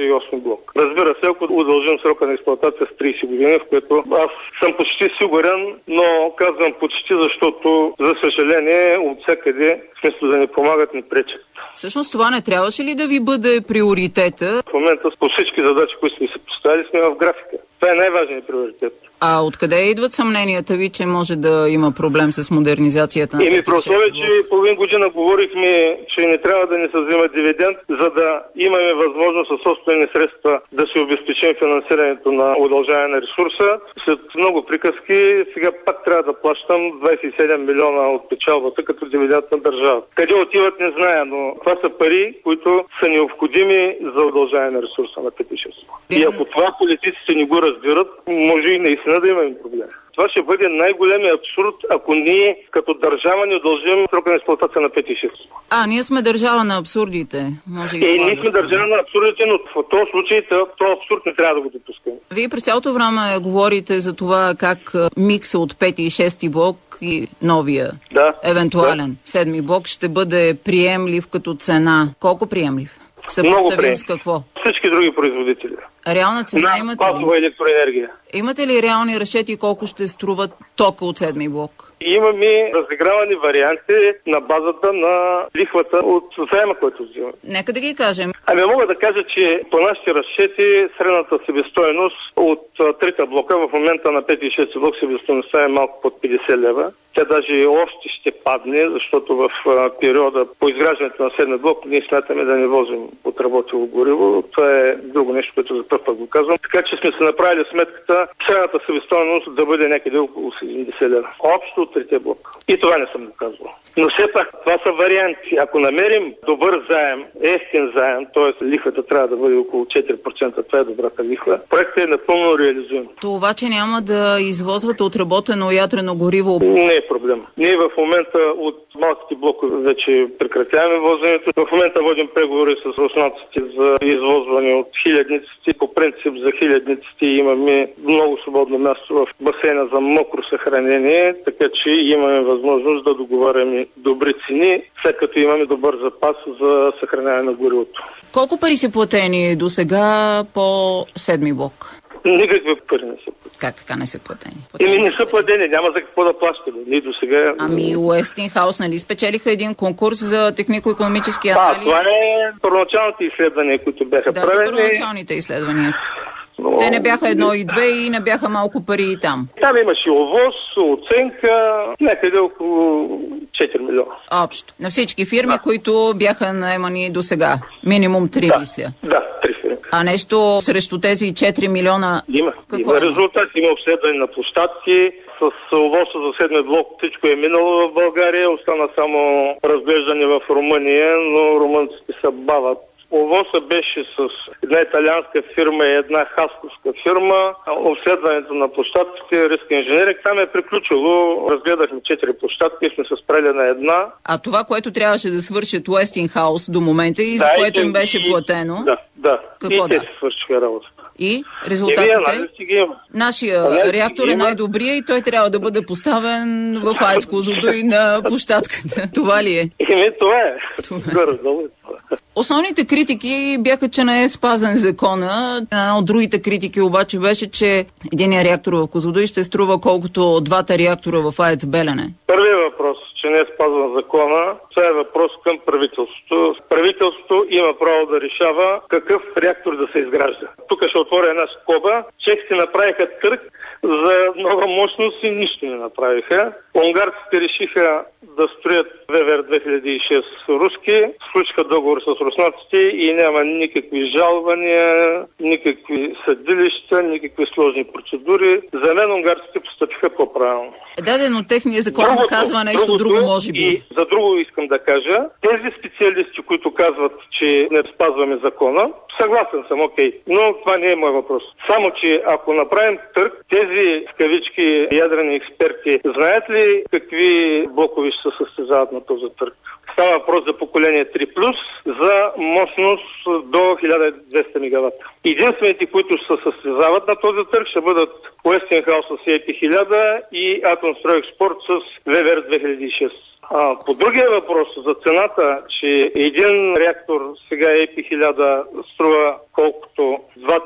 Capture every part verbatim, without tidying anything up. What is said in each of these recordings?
даже и осми блок. Разбира се, ако удължим срока на експлоатация с трийсет години, в което аз съм почти сигурен, но казвам почти, защото, за съжаление, от всякъде, вместо да ни помагат, ни пречат. Всъщност това не трябваше ли да ви бъде приоритета? В момента по всички задачи, които сме се поставили, сме в графика. Това е най-важният приоритет. А откъде идват съмненията ви, че може да има проблем с модернизацията на Еми, просто е, че половин година говорихме, че не трябва да ни се взима дивиденд, за да имаме възможност със собствени средства да се обезпечим финансирането на удължаване на ресурса. След много приказки, сега пак трябва да плащам двайсет и седем милиона от печалбата като дивиденд на държавата. Къде отиват, не зная, но това са пари, които са необходими за удължаване на ресурса на пет и шест. И ако това политиците не го разбират, може и наистина да имаме проблем. Това ще бъде най-големият абсурд, ако ние като държава не удължим срока на експлоатация на пет и шест. А, ние сме държава на абсурдите. Може и е, ние сме да държава на абсурдите, но в този случай този абсурд не трябва да го допускаме. Вие през цялото време говорите за това как микса от пети и шести блок и новия, да, евентуален да. седми блок ще бъде приемлив като цена. Колко приемлив? Съпоставим с какво? Всички други производители. Реална цена на имате базова електроенергия. Имате ли реални разчети колко ще струва тока от седми блок? Имаме разигравани варианти на базата на лихвата от заема, който взимаме. Нека да ги кажем. Ами мога да кажа, че по нашите разчети средната себестойност от трите блока в момента на пети и шести блок себестойността е малко под петдесет лева. Тя даже още ще падне, защото в периода по изграждането на седми блок ние смятаме да не возим отработило гориво. Това е друго нещо, което за първ път го казвам. Така че сме се направили сметката средната себестойност да бъде някъде около седемдесет лева. Общо от трите блока. И това не съм го казвал. Но все пак това са варианти. Ако намерим добър заем, ефтин заем, т.е. лихвата трябва да бъде около четири процента, това е добрата лихва, проектът е напълно реализуем. Това, че няма да извозвате отработено ядрено гориво, не е проблем. Ние в момента от малките блокове вече прекратяваме возенето. В момента водим преговори с руснаците за извозване от хилядниците. По принцип за хилядниците имаме много свободно място в басейна за мокро съхранение, така че имаме възможност да договаряме добри цени, след като имаме добър запас за съхраняване на горивото. Колко пари са платени до сега по седми блок? Никакви пари не са платени. Как така не са платени? Еми не са платени, няма за какво да плащаме. Ние до сега... Ами Уестингхаус, нали спечелиха един конкурс за технико-икономически анализ? А, това е първоначалните изследвания, които бяха да, правени. Да, първоначалните изследвания. Но... Те не бяха едно и две и не бяха малко пари и там. Там имаше ОВОС, оценка, някъде около четири милиона. Общо. На всички фирми, да. които бяха наемани до сега. Минимум три, да. мисля. Да, три фирми. А нещо срещу тези четири милиона... Има. Какво има резултат, има обследване на площадки. С ОВОСа за седми блок всичко е минало в България. Остана само разглеждане в Румъния, но румънците се бават. ОВОСа беше с една италианска фирма и една хасковска фирма. Обследването на площадките, риск инженеринг, там е приключило. Разгледахме четири площадки и сме се спрели на една. А това, което трябваше да свършат Уестингхаус до момента и да, за което и, им беше и, платено? Да, да. Какво и те да? си свършиха работата. И резултатите? И Нашия а, реактор е най-добрия и той трябва да бъде поставен в АЕЦ Козлодуй на площадката. Това ли е? Еми, това е. Това. Основните критики бяха, че не е спазен закона. Една от другите критики обаче беше, че единият реактор в Козлодуй ще струва колкото двата реактора в АЕЦ Белене. Първият въпрос, че не е спазван закона, това е въпрос към правителството. Правителството има право да решава какъв реактор да се изгражда. Тук ще отворя една скоба. Чехите направиха търг за нова мощност и нищо не направиха. Унгарците решиха да строят ВВР две хиляди и шест руски, сключиха договор с руснаците и няма никакви жалвания, никакви съдилища, никакви сложни процедури. За мен унгарците постъпиха по-правилно. Да, да, но техният закон другото, казва нещо другото, друго, може би. И за друго искам да кажа, тези специалисти, които казват, че не спазваме закона, съгласен съм, окей, но това не е мой въпрос. Само, че ако направим търг, тези в кавички ядрени експерти знаят ли какви блокове ще се състезават на този търг? Става въпрос за поколение три плюс, за мощност до хиляда и двеста мегавата. Единствените, които ще се състезават на този търг, ще бъдат Уестингхаус с Ей Пи хиляда и Атомстройекспорт с ВВР две хиляди и шест. А, по другия въпрос за цената, че един реактор сега Ей Пи хиляда струва колкото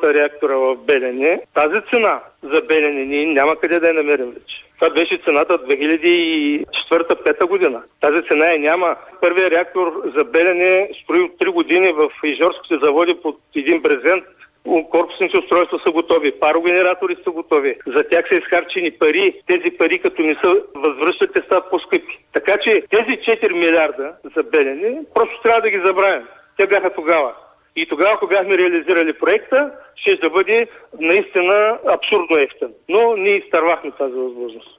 двата реактора в Белене, тази цена за Белене ние няма къде да я намерим вече. Това беше цената две хиляди и четвърта-пета година. Тази цена я няма. Първият реактор за Белене строи от три години в Ижорските заводи под един брезент. Корпусните устройства са готови, парогенератори са готови. За тях са изхарчени пари. Тези пари, като не са възвръщат, те стават по-скъпи. Така че тези четири милиарда за Белене просто трябва да ги забравим. Те бяха тогава. И тогава, ако бяхме реализирали проекта, ще да бъде наистина абсурдно ефтин. Но ние изтървахме тази възможност.